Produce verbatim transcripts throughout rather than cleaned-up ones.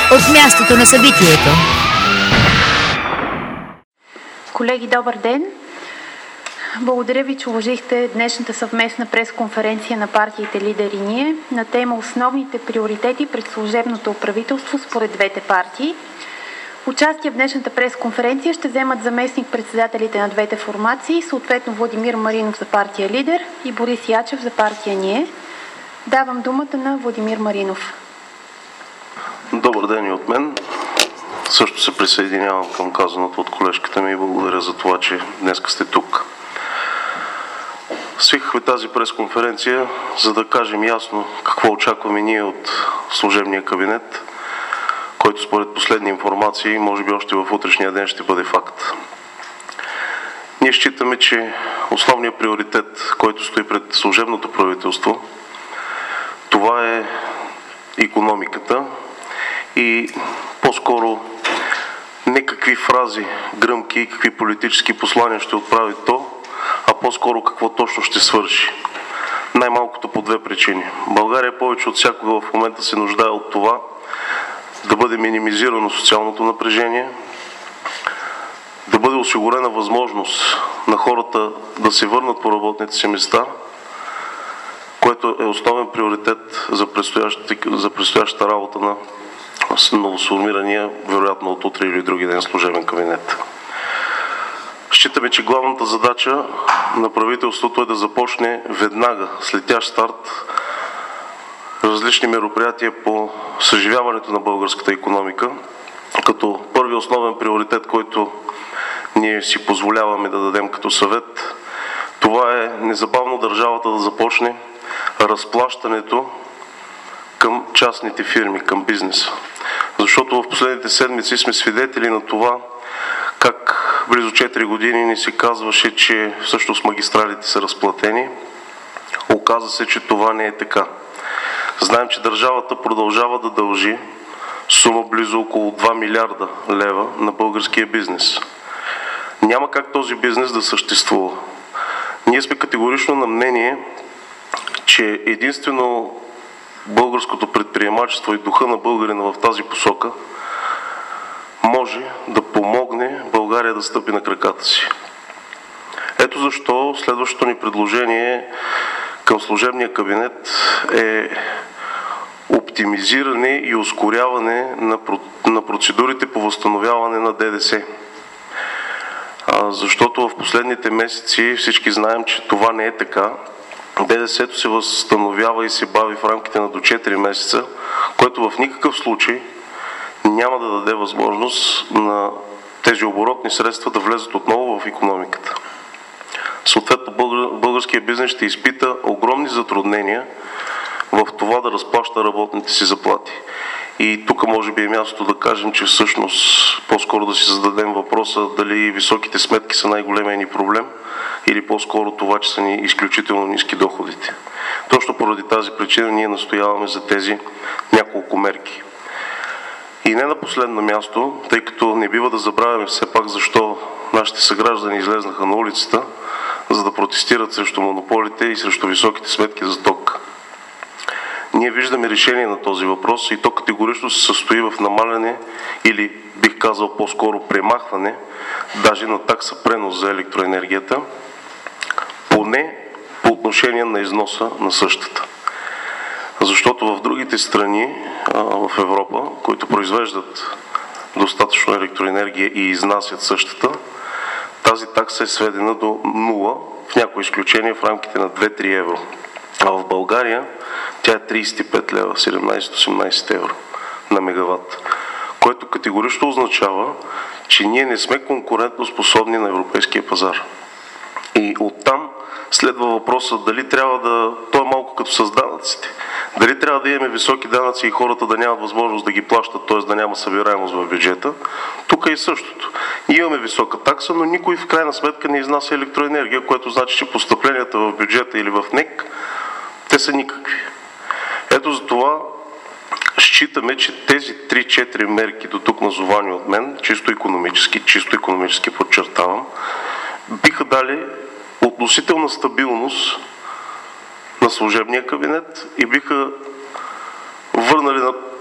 от мястото на събитието. Колеги, добър ден! Благодаря ви, че уважихте днешната съвместна пресконференция на партиите Лидер и ние на тема Основните приоритети пред служебното правителство според двете партии. Участие в днешната пресконференция ще вземат заместник-председателите на двете формации, съответно Владимир Маринов за партия Лидер и Борис Ячев за партия Ние. Давам думата на Владимир Маринов. Добър ден и от мен. Също се присъединявам към казаното от колежката ми и благодаря за това, че днес сте тук. Свикахме тази пресконференция, за да кажем ясно какво очакваме ние от служебния кабинет, който според последни информации, може би още в утрешния ден ще бъде факт. Ние считаме, че основният приоритет, който стои пред служебното правителство, това е икономиката и по-скоро не какви фрази, гръмки и какви политически послания ще отправи то, а по-скоро какво точно ще свърши. Най-малкото по две причини. България повече от всякога в момента се нуждае от това да бъде минимизирано социалното напрежение, да бъде осигурена възможност на хората да се върнат по работните си места, което е основен приоритет за предстоящата, за предстоящата работа на новосформирания, вероятно от утре или други ден, служебен кабинет. Считаме, че главната задача на правителството е да започне веднага, след тящ старт, различни мероприятия по съживяването на българската икономика, като първи основен приоритет, който ние си позволяваме да дадем като съвет, това е незабавно държавата да започне разплащането към частните фирми, към бизнеса. Защото в последните седмици сме свидетели на това, как близо четири години ни се казваше, че всъщност магистралите са разплатени. Оказа се, че това не е така. Знаем, че държавата продължава да дължи сума близо около два милиарда лева на българския бизнес. Няма как този бизнес да съществува. Ние сме категорично на мнение, че единствено българското предприемачество и духа на българина в тази посока може да помогне България да стъпи на краката си. Ето защо следващото ни предложение към служебния кабинет е оптимизиране и ускоряване на процедурите по възстановяване на ДДС. Защото в последните месеци всички знаем, че това не е така. ДДС-то се възстановява и се бави в рамките на до четири месеца, което в никакъв случай няма да даде възможност на тези оборотни средства да влезат отново в икономиката. Съответно, българският бизнес ще изпита огромни затруднения в това да разплаща работните си заплати. И тук може би е мястото да кажем, че всъщност по-скоро да си зададем въпроса дали високите сметки са най-големият ни проблем или по-скоро това, че са ни изключително ниски доходите. Точно поради тази причина ние настояваме за тези няколко мерки. И не на последно място, тъй като не бива да забравяме все пак защо нашите съграждани излезнаха на улицата, за да протестират срещу монополите и срещу високите сметки за ток. Ние виждаме решение на този въпрос и то категорично се състои в намаляне или бих казал по-скоро премахване даже на такса пренос за електроенергията, поне по отношение на износа на същата. Защото в другите страни в Европа, които произвеждат достатъчно електроенергия и изнасят същата, тази такса е сведена до нула, в някои изключения в рамките на две-три евро. А в България тя е трийсет и пет лева, седемнайсет-осемнайсет евро на мегаватт, което категорично означава, че ние не сме конкурентно способни на европейския пазар. И оттам следва въпросът дали трябва да... То е малко като с данъците. Дали трябва да имаме високи данъци и хората да нямат възможност да ги плащат, т.е. да няма събираемост в бюджета. Тук е и същото. Имаме висока такса, но никой в крайна сметка не изнася електроенергия, което значи, че постъпленията в бюджета или в НЕК, те са никакви. Ето за това считаме, че тези три-четири мерки до тук назовани от мен, чисто икономически, чисто икономически подчертавам, биха дали относителна стабилност на служебния кабинет и биха върнали на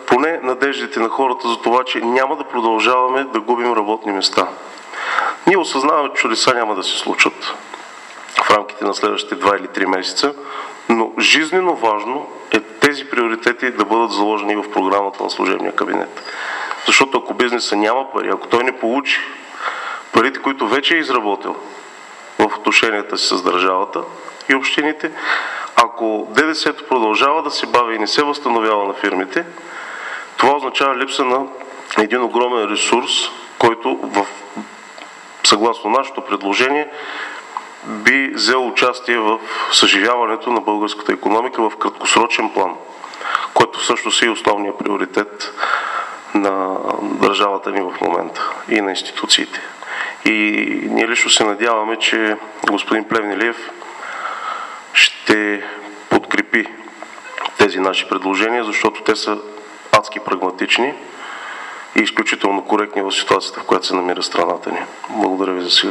поне надеждите на хората за това, че няма да продължаваме да губим работни места. Ние осъзнаваме, че чудеса няма да се случат в рамките на следващите два или три месеца, но жизнено важно е тези приоритети да бъдат заложени в програмата на служебния кабинет. Защото ако бизнеса няма пари, ако той не получи парите, които вече е изработил в отношенията си с държавата и общините, ако ДДС-то продължава да се бави и не се възстановява на фирмите, това означава липса на един огромен ресурс, който в, съгласно нашето предложение би взел участие в съживяването на българската икономика в краткосрочен план, което всъщност е и основният приоритет на държавата ни в момента и на институциите. И ние лично се надяваме, че господин Плевнелиев ще подкрепи тези наши предложения, защото те са адски прагматични и изключително коректни в ситуацията, в която се намира страната ни. Благодаря ви за сега.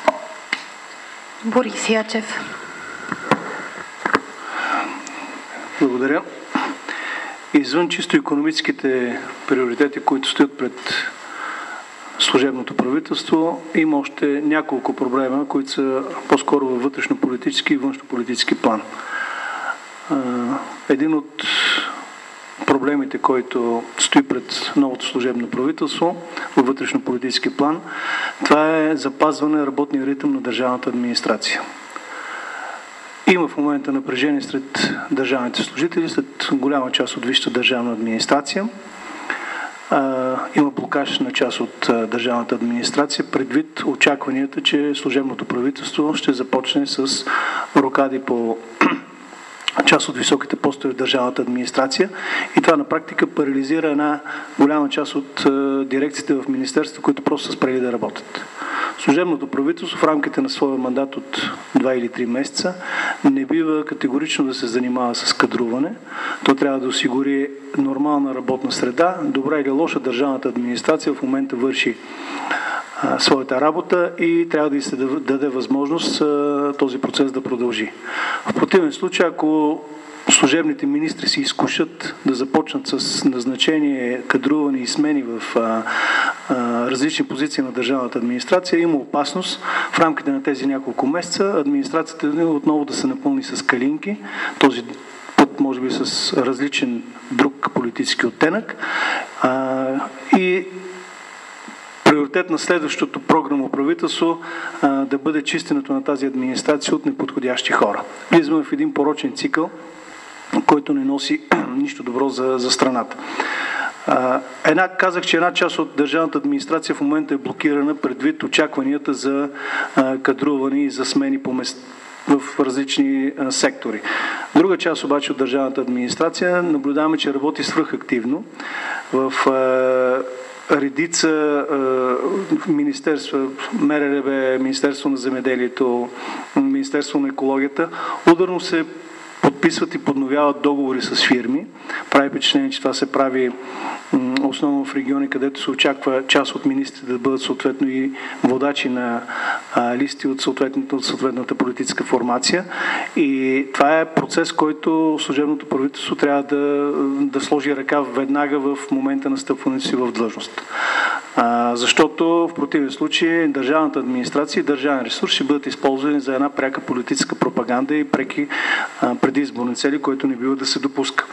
Борис Ячев. Благодаря. Извън чисто икономическите приоритети, които стоят пред служебното правителство, има още няколко проблема, които са по-скоро във вътрешно-политически и външно-политически план. Един от проблемите, който стои пред новото служебно правителство във вътрешно-политически план, това е запазване на работния ритъм на държавната администрация. Има в момента напрежение сред държавните служители, след голяма част от висшата държавна администрация. Има блокаж на част от държавната администрация, предвид очакванията, че служебното правителство ще започне с рокади по част от високите постове в държавната администрация и това на практика парализира една голяма част от дирекциите в министерството, които просто са спрели да работят. Служебното правителство в рамките на своя мандат от два или три месеца не бива категорично да се занимава с кадруване. То трябва да осигури нормална работна среда. Добра или лоша държавната администрация в момента върши а, своята работа и трябва да й се даде възможност а, този процес да продължи. В противен случай, ако служебните министри се изкушат да започнат с назначение, кадруване и смени в а, а, различни позиции на държавната администрация, има опасност в рамките на тези няколко месеца администрацията отново да се напълни с калинки, този път може би с различен друг политически оттенък а, и приоритет на следващото програмно правителство а, да бъде чистенето на тази администрация от неподходящи хора. Влизаме в един порочен цикъл, който не носи нищо добро за, за страната. А, една, казах, че една част от държавната администрация в момента е блокирана предвид очакванията за а, кадруване и за смени по мест, в различни а, сектори. Друга част обаче от държавната администрация наблюдаваме, че работи свръхактивно в а, редица а, министерства, МРРБ, Министерство на земеделието, Министерство на екологията. Ударно се подписват и подновяват договори с фирми. Прави впечатление, че това се прави основно в региони, където се очаква част от министрите да бъдат съответно и водачи на а, листи от съответната, от съответната политическа формация. И това е процес, който служебното правителство трябва да, да сложи ръка веднага в момента на стъпването си в длъжност. А, защото в противен случай държавната администрация и държавен ресурс ще бъдат използвани за една пряка политическа пропаганда и преки а, предизборни цели, които не бива да се допуска.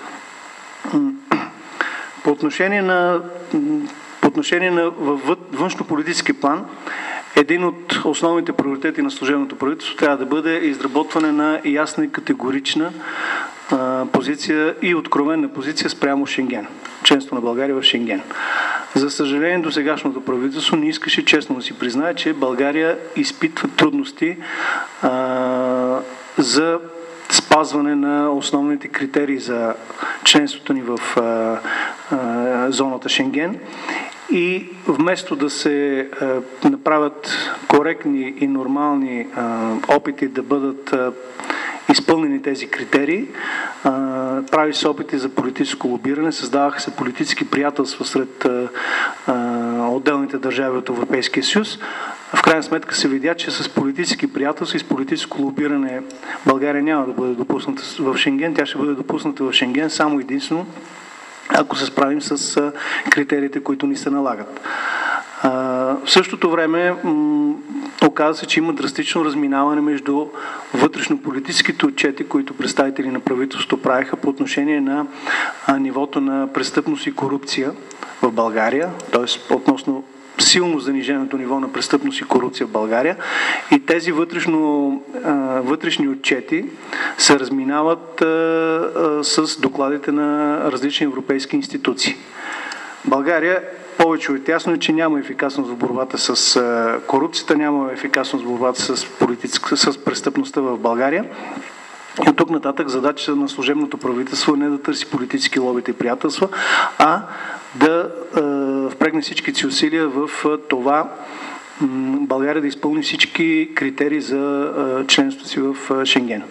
По отношение на, по отношение на външно-политически план, един от основните приоритети на служебното правителство трябва да бъде изработване на ясна и категорична а, позиция и откровенна позиция спрямо Шенген, членство на България в Шенген. За съжаление, до сегашното правителство не искаше честно да си признае, че България изпитва трудности а, за спазване на основните критерии за членството ни в а, а, зоната Шенген и вместо да се а, направят коректни и нормални а, опити да бъдат а, изпълнени тези критерии, а, прави се опити за политическо лобиране, създаваха се политически приятелства сред а, а, отделните държави от Европейския съюз. В крайна сметка се видя, че с политически приятелства и с политическо лобиране България няма да бъде допусната в Шенген. Тя ще бъде допусната в Шенген само единствено ако се справим с критериите, които ни се налагат. В същото време м- оказа се, че има драстично разминаване между вътрешно-политическите отчети, които представители на правителството правиха по отношение на а, нивото на престъпност и корупция в България, т.е. относно силно заниженото ниво на престъпност и корупция в България, и тези вътрешно, а, вътрешни отчети се разминават а, а, с докладите на различни европейски институции. България повече от ясно е, че няма ефикасност в борбата с а, корупцията, няма ефикасност в борбата с, политицка, с престъпността в България. И от тук нататък задачата на служебното правителство е не да търси политически лобите и приятелства, а да е, впрегне всичките си усилия в е, това м, България да изпълни всички критерии за е, членството си в е, Шенген.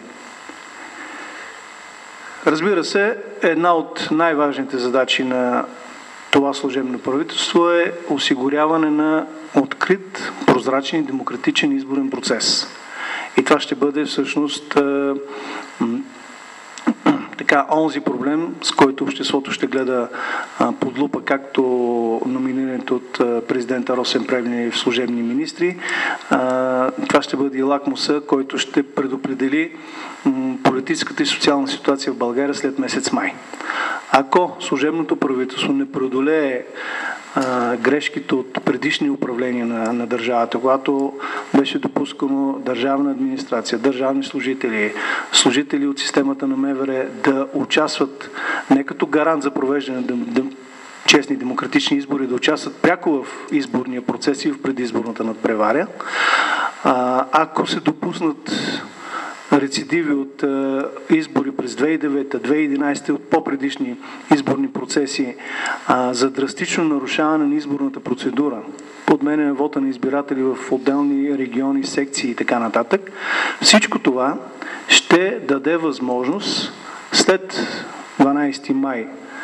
Разбира се, една от най-важните задачи на това служебно правителство е осигуряване на открит, прозрачен и демократичен изборен процес. И това ще бъде всъщност е, така, онзи проблем, с който обществото ще гледа а, под лупа, както номинираните от а, президента Росен Плевнелиев служебни министри. А, това ще бъде и лакмуса, който ще предопредели м, политическата и социална ситуация в България след месец май. Ако служебното правителство не преодолее а, грешките от предишни управления на, на държавата, когато беше допускано държавна администрация, държавни служители, служители от системата на МВР да участват не като гарант за провеждане на честни демократични избори, да участват пряко в изборния процес и в предизборната надпреваря. А, ако се допуснат рецидиви от а, избори през две хиляди и девета, две хиляди и единадесета от по-предишни изборни процеси а, за драстично нарушаване на изборната процедура, подменяне на вота на избиратели в отделни региони, секции и така нататък, всичко това ще даде възможност след дванадесети май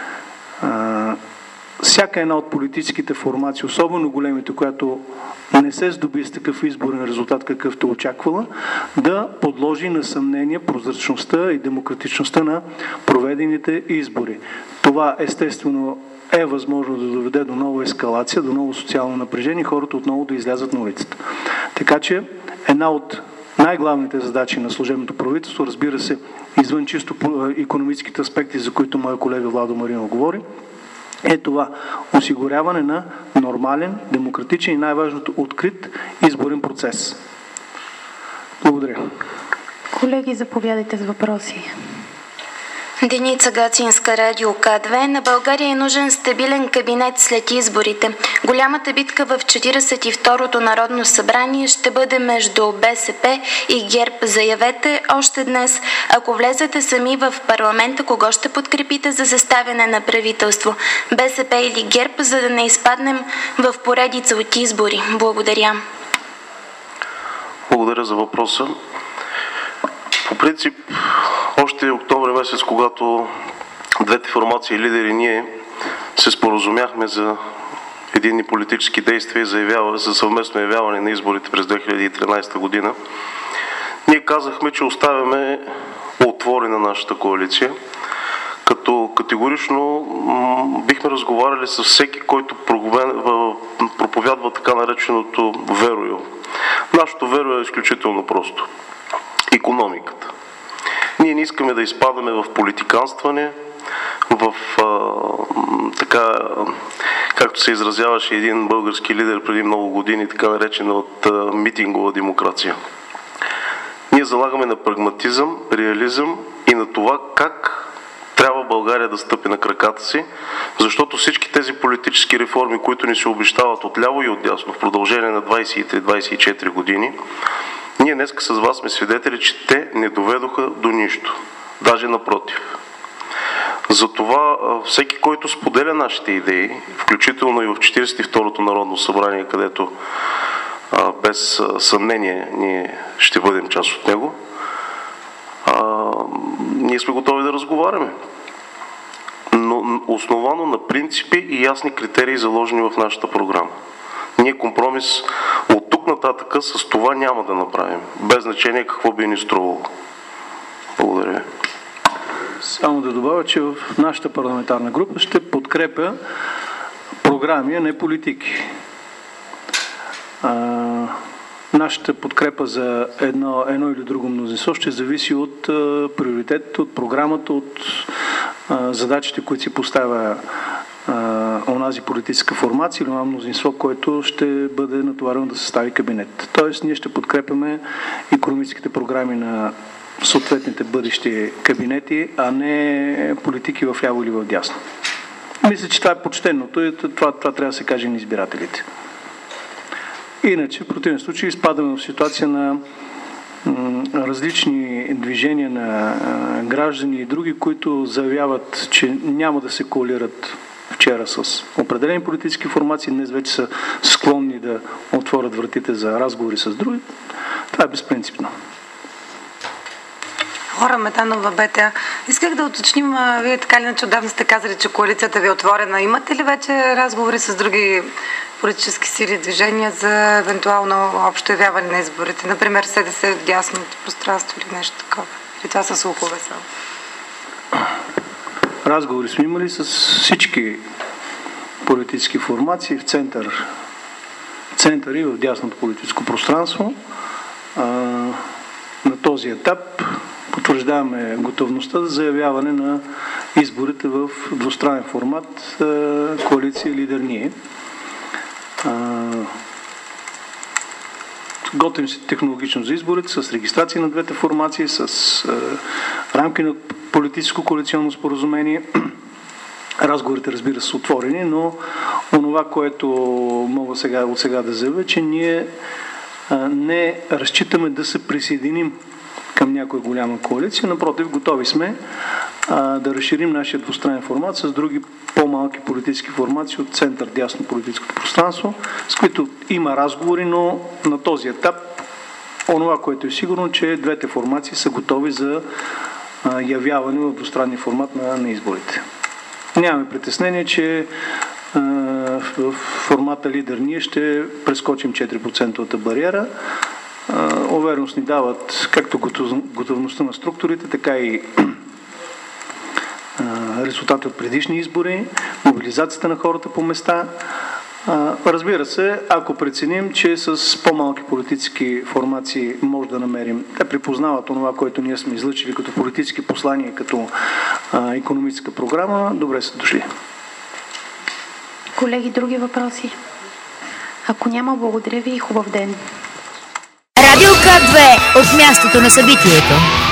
а, всяка една от политическите формации, особено големите, която не се здоби с такъв изборен резултат, какъвто очаквала, да подложи на съмнение прозрачността и демократичността на проведените избори. Това естествено е възможно да доведе до нова ескалация, до ново социално напрежение и хората отново да излязат на улицата. Така че една от най-главните задачи на служебното правителство, разбира се, извън чисто икономическите аспекти, за които моя колега Владо Маринов говори, е това осигуряване на нормален, демократичен и най-важното открит изборен процес. Благодаря. Колеги, заповядайте с въпроси. Деница Гацинска, Радио К две. На България е нужен стабилен кабинет след изборите. Голямата битка в четиридесет и второто Народно събрание ще бъде между БСП и ГЕРБ. Заявете още днес, ако влезете сами в парламента, кого ще подкрепите за съставяне на правителство? БСП или ГЕРБ, за да не изпаднем в поредица от избори? Благодаря. Благодаря за въпроса. По принцип, още октомври месец, когато двете формации лидери ние се споразумяхме за единни политически действия и заявява, за съвместно явяване на изборите през две хиляди и тринадесета година, ние казахме, че оставяме отворена нашата коалиция, като категорично бихме разговаряли с всеки, който проповядва така нареченото верою. Нашето верою е изключително просто. Икономиката. Ние не искаме да изпадаме в политиканстване, в а, така, както се изразяваше един български лидер преди много години, така наречена от а, митингова демокрация. Ние залагаме на прагматизъм, реализъм и на това как трябва България да стъпи на краката си, защото всички тези политически реформи, които ни се обещават отляво и отдясно в продължение на двадесет и три - двадесет и четири години, ние днес с вас сме свидетели, че те не доведоха до нищо. Даже напротив. Затова всеки, който споделя нашите идеи, включително и в четиридесет и второто Народно събрание, където без съмнение ние ще бъдем част от него, ние сме готови да разговаряме. Но основано на принципи и ясни критерии, заложени в нашата програма. Ние компромис от тук нататък с това няма да направим, без значение какво би ни струвало. Благодаря. само да добавя, че в нашата парламентарна група ще подкрепя програми, а не политики. А, нашата подкрепа за едно, едно или друго мнозинство ще зависи от а, приоритетите, от програмата, от а, задачите, които си поставя а, онази политическа формация или това мнозинство, което ще бъде натоварено да състави кабинет. Тоест, ние ще подкрепяме икономическите програми на съответните бъдещи кабинети, а не политики в ляво или в дясно. Мисля, че това е почтеното и това, това трябва да се каже на избирателите. Иначе, в противен случай, изпадаме в ситуация на м, различни движения на а, граждани и други, които заявяват, че няма да се коалират вчера с определени политически формации, днес вече са склонни да отворят вратите за разговори с други. Това е безпринципно. Лора Метанова, БТА. Исках да уточним, вие така ли иначе отдавна сте казали, че коалицията ви е отворена. Имате ли вече разговори с други политически сили и движения за евентуално общо явяване на изборите? Например, СДС в дясното пространство или нещо такова? Или това са слухове само? Разговори сме имали с всички политически формации в център, център и в дясното политическо пространство. А, на този етап потвърждаваме готовността за заявяване на изборите в двустранен формат коалиция Лидер Ние. Готвим се технологично за изборите с регистрация на двете формации, с рамки на политическо коалиционно споразумение. Разговорите, разбира се, са отворени, но онова, което мога сега, от сега да заявя, че ние не разчитаме да се присъединим към някоя голяма коалиция. Напротив, готови сме а, да разширим нашия двустранен формат с други по-малки политически формации от център дясно политическото пространство, с които има разговори, но на този етап онова, което е сигурно, че двете формации са готови за а, явяване в двустранния формат на, на изборите. Нямаме притеснение, че а, в формата Лидер Ние ще прескочим четири процента бариера. Увереност ни дават както готовността на структурите, така и резултати от предишни избори, мобилизацията на хората по места. Разбира се, ако преценим, че с по-малки политически формации може да намерим, те припознават това, което ние сме излъчили като политически послания, като икономическа програма, добре са дошли. Колеги, други въпроси? Ако няма, благодаря ви и хубав ден. Радио К две от мястото на събитието.